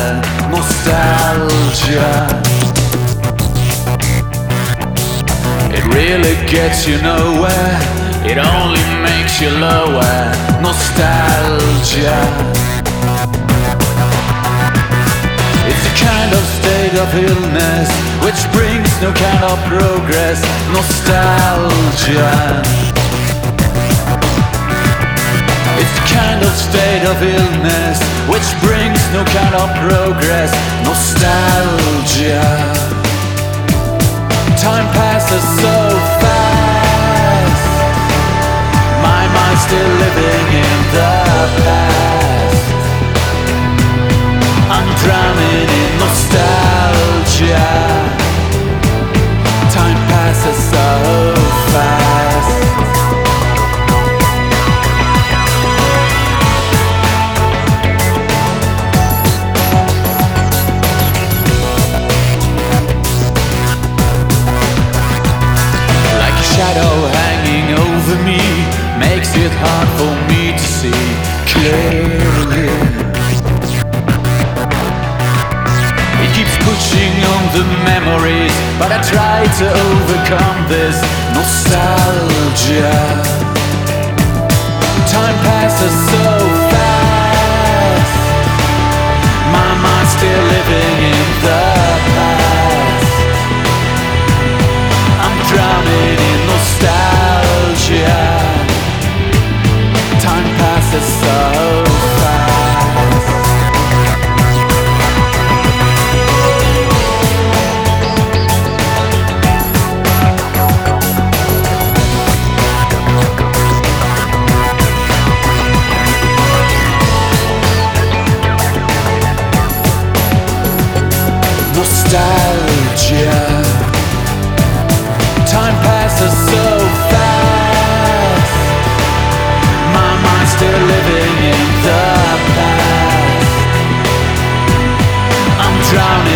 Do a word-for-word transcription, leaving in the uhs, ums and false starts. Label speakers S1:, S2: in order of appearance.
S1: nostalgia. It really gets you nowhere, it only makes you lower. Nostalgia. It's a kind of state of illness which brings no kind of progress. Nostalgia. It's the kind of state of illness which brings no kind of progress. Nostalgia. Time passes so fast, my mind's still living in the past. I'm drowning in nostalgia. Time passes so fast. Shadow hanging over me makes it hard for me to see clearly. It keeps pushing on the memories, but I try to overcome this nostalgia. Time passes so fast, my mind's still living in the past. I'm drowning in nostalgia. Time passes so fast. Nostalgia. Time passes so fast, my mind's still living in the past. I'm drowning